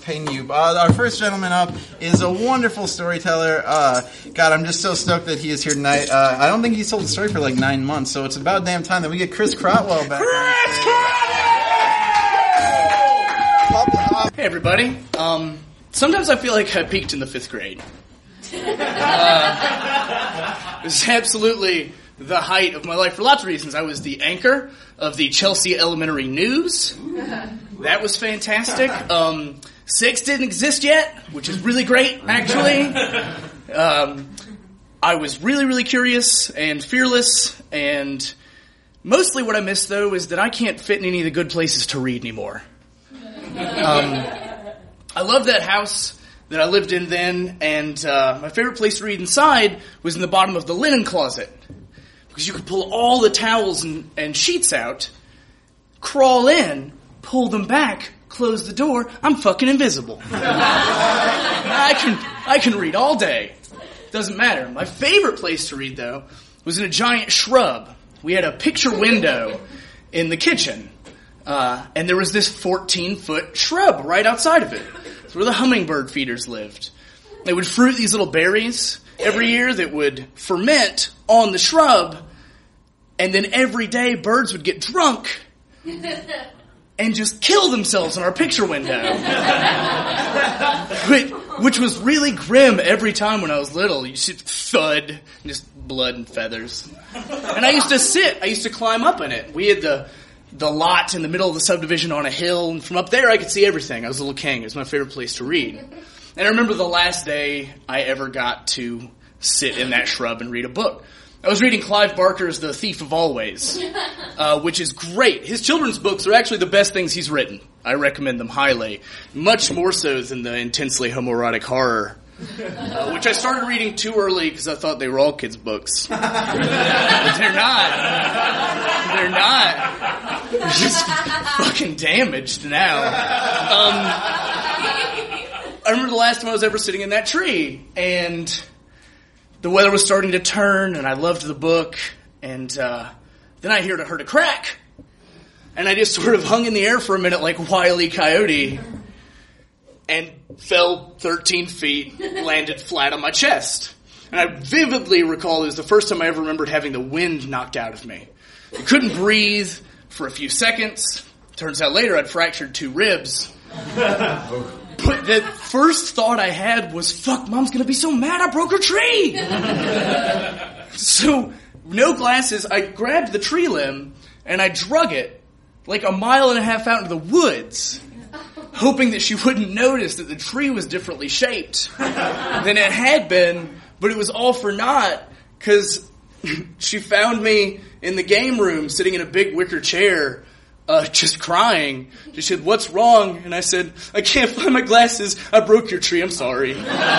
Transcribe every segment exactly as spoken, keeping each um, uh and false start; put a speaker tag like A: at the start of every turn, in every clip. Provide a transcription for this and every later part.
A: ping you. Uh, our first gentleman up is a wonderful storyteller. Uh, God, I'm just so stoked that he is here tonight. Uh, I don't think he's told a story for like nine months, so it's about damn time that we get Chris Crotwell back.
B: Chris Crotwell! Hey, everybody. Um, sometimes I feel like I peaked in the fifth grade. Uh, it was absolutely the height of my life for lots of reasons. I was the anchor of the Chelsea Elementary News. That was fantastic. Um, Six didn't exist yet, which is really great, actually. Um, I was really, really curious and fearless, and mostly what I miss, though, is that I can't fit in any of the good places to read anymore. Um, I loved that house that I lived in then, and uh, my favorite place to read inside was in the bottom of the linen closet. Because you could pull all the towels and, and sheets out, crawl in, pull them back, close the door. I'm fucking invisible. I can I can read all day. Doesn't matter. My favorite place to read, though, was in a giant shrub. We had a picture window in the kitchen, uh, and there was this fourteen-foot shrub right outside of it. It's where the hummingbird feeders lived. They would fruit these little berries every year that would ferment on the shrub, and then every day birds would get drunk and just kill themselves in our picture window. which, which was really grim every time when I was little. You see thud, just blood and feathers. And I used to sit, I used to climb up in it. We had the the lot in the middle of the subdivision on a hill, and from up there I could see everything. I was a little king. It was my favorite place to read. And I remember the last day I ever got to sit in that shrub and read a book. I was reading Clive Barker's The Thief of Always, uh, which is great. His children's books are actually the best things he's written. I recommend them highly, much more so than the intensely homoerotic horror, uh, which I started reading too early because I thought they were all kids' books. But they're not. They're not. They're just fucking damaged now. Um, I remember the last time I was ever sitting in that tree, and the weather was starting to turn, and I loved the book, and uh, then I heard, heard a crack, and I just sort of hung in the air for a minute like Wile E. Coyote, and fell thirteen feet, landed flat on my chest. And I vividly recall it was the first time I ever remembered having the wind knocked out of me. I couldn't breathe for a few seconds. Turns out later I'd fractured two ribs. But the first thought I had was, fuck, Mom's gonna be so mad I broke her tree! So, no glasses, I grabbed the tree limb, and I drug it like a mile and a half out into the woods, hoping that she wouldn't notice that the tree was differently shaped than it had been, but it was all for naught, because she found me in the game room, sitting in a big wicker chair, Uh, just crying. She said, "What's wrong?" And I said, "I can't find my glasses. I broke your tree. I'm sorry."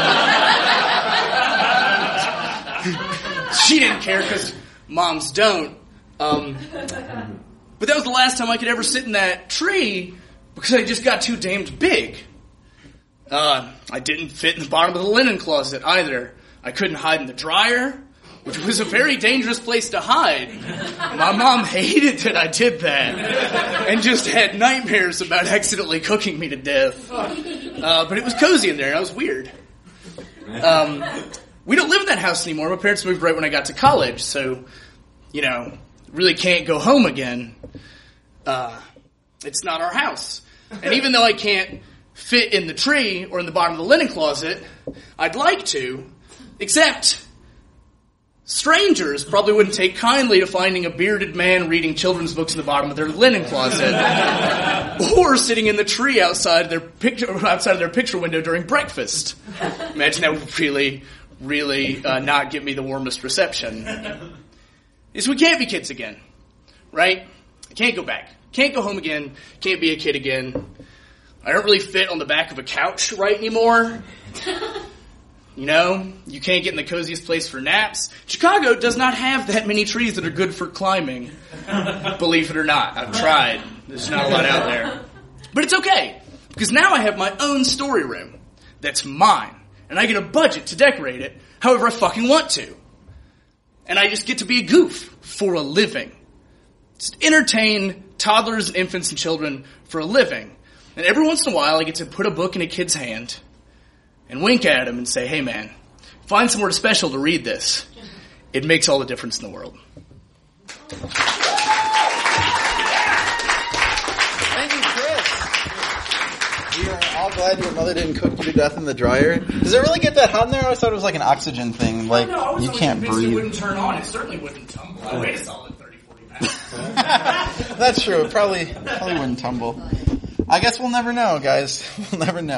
B: She didn't care because moms don't. Um, but that was the last time I could ever sit in that tree because I just got too damned big. Uh, I didn't fit in the bottom of the linen closet either. I couldn't hide in the dryer, which was a very dangerous place to hide. My mom hated that I did that and just had nightmares about accidentally cooking me to death. Uh, but it was cozy in there. That was weird. Um, we don't live in that house anymore. My parents moved right when I got to college, so, you know, really can't go home again. Uh, it's not our house. And even though I can't fit in the tree or in the bottom of the linen closet, I'd like to, except strangers probably wouldn't take kindly to finding a bearded man reading children's books in the bottom of their linen closet, or sitting in the tree outside their picture outside of their picture window during breakfast. Imagine that would really, really uh, not give me the warmest reception. Is we can't be kids again, right? I can't go back. Can't go home again. Can't be a kid again. I don't really fit on the back of a couch right anymore. You know, you can't get in the coziest place for naps. Chicago does not have that many trees that are good for climbing. Believe it or not, I've tried. There's not a lot out there. But it's okay, because now I have my own story room that's mine, and I get a budget to decorate it however I fucking want to. And I just get to be a goof for a living. Just entertain toddlers, infants, and children for a living. And every once in a while, I get to put a book in a kid's hand and wink at him and say, hey man, find somewhere special to read this. It makes all the difference in the world.
A: Thank you, Chris. We are all glad your mother didn't cook you to death in the dryer. Does it really get that hot in there? I always thought it was like an oxygen thing. Like,
B: no, I was
A: you
B: only
A: can't
B: convinced
A: breathe.
B: It wouldn't turn on. It certainly wouldn't tumble. I weighed a solid thirty, forty pounds.
A: That's true. It probably, probably wouldn't tumble. I guess we'll never know, guys. We'll never know.